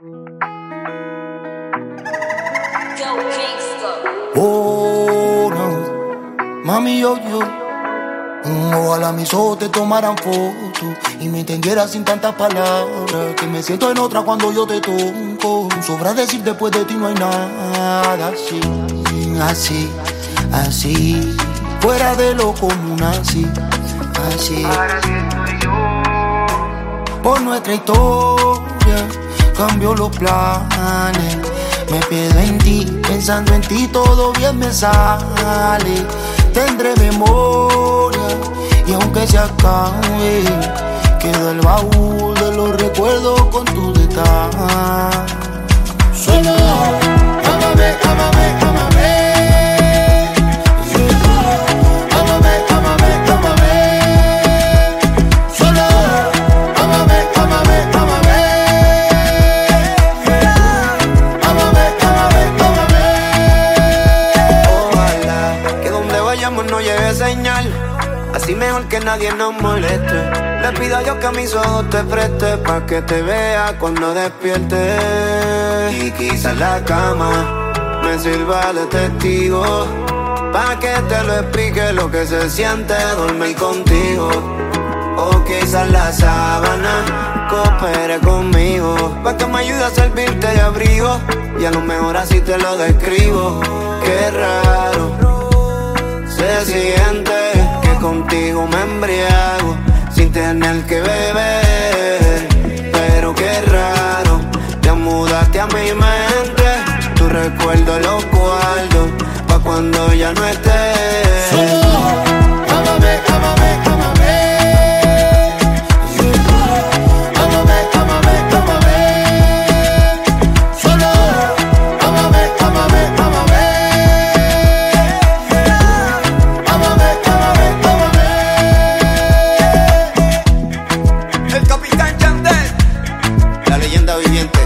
Oh, no. Mami, yo. Ojalá mis ojos te tomaran fotos y me entendieras sin tantas palabras. Que me siento en otra cuando yo te toco. Sobra decir después de ti no hay nada así. Fuera de lo común, así. Ahora sí estoy yo. Por nuestra historia cambio los planes. Me pierdo en ti, pensando en ti todo bien me sale. Tendré memoria y aunque se acabe, queda el baúl de los recuerdos con tu detalle. Solo ámame, ámame, ámame. No lleve señal, así mejor que nadie nos moleste. Le pido a Dios que a mis ojos te preste, pa' que te vea cuando despierte. Y quizás la cama me sirva de testigo, pa' que te lo explique lo que se siente dormir contigo. O quizás la sábana coopere conmigo, pa' que me ayude a servirte de abrigo. Y a lo mejor así te lo describo. Qué raro se siente que contigo me embriago sin tener que beber. Pero qué raro, te mudaste a mi mente. Tu recuerdo los guardo pa' cuando ya no estés. Ámame, ámame, ámame. La leyenda viviente.